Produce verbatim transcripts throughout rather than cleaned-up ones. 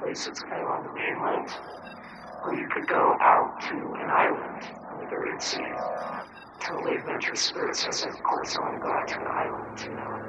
places kind of on the mainland. Or you could go out to an island on the Bering Sea. Totally adventurous spirits. I said, of course, I want to go out to an island, you know.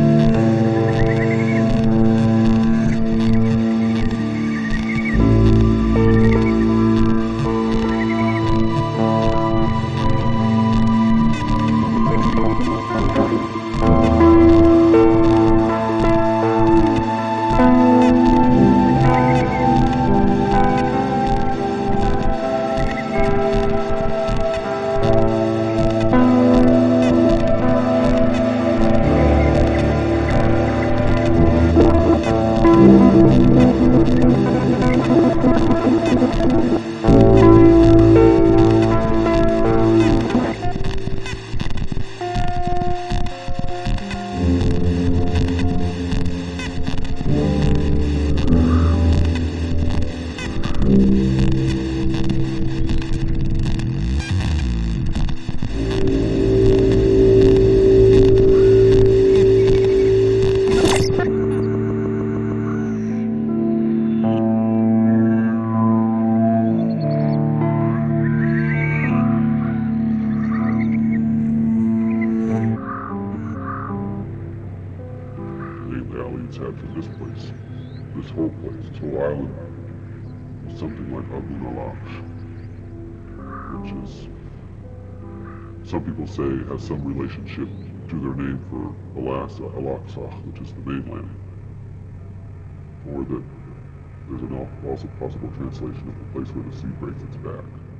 you name the aliens had for this place, this whole place, this whole island, was something like Aguna Lash, which is, some people say, has some relationship to their name for Alasa, Alaksach, which is the mainland, or that there's an al- also possible translation of the place where the sea breaks its back.